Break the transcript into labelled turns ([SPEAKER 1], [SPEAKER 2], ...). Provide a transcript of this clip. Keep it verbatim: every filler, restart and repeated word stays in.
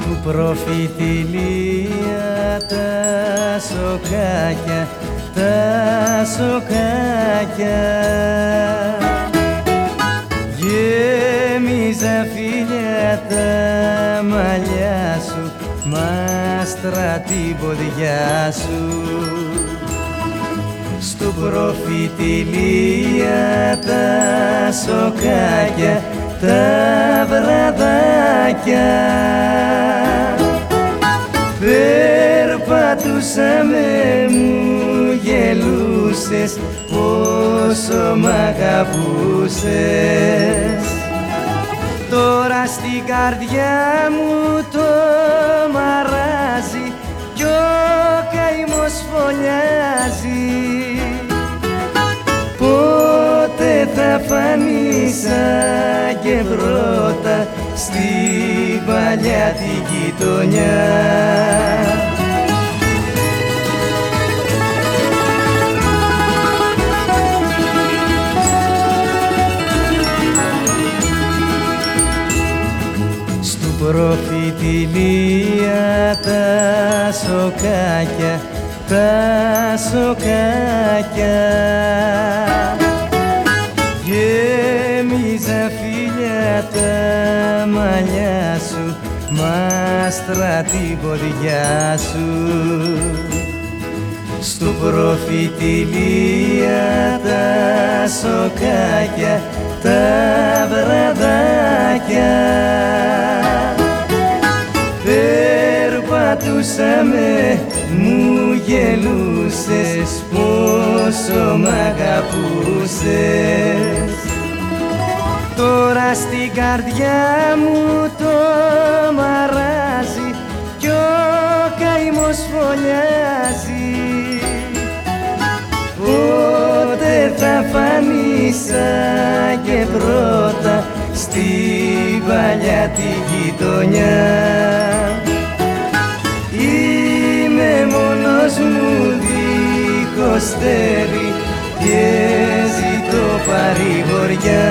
[SPEAKER 1] Στου προφητηλία τα σοκάκια, τα σοκάκια γέμιζα φίλια τα μαλλιά σου, μάστρα την ποδιά σου. Στου προφητηλία τα σοκάκια, τα βραδάκια περπατούσαμε, μου γελούσες πόσο μ' αγαπούσες. Τώρα στην καρδιά μου το μαράζει κι ο καημός φωλιάζει. Πότε θα φανείς σαν και πρώτα στην παλιά τη γειτονιά. Στου προφητηλία τα σοκάκια, τα σοκάκια γέμιζα φίλια τα μαλλιά σου, μάστρα την ποδιά σου. Στου προφητηλία τα σοκάκια, τα βραδάκια περπατούσαμε, μου γελούσες πόσο μ' αγαπούσες. Τώρα στην καρδιά μου το μαράζει κι ο καημός φωλιάζει. Πότε θα φανείς σαν και πρώτα στην παλιά τη γειτονιά. Είμαι μόνος μου δίχως στέρι και ζητώ παρηγοριά.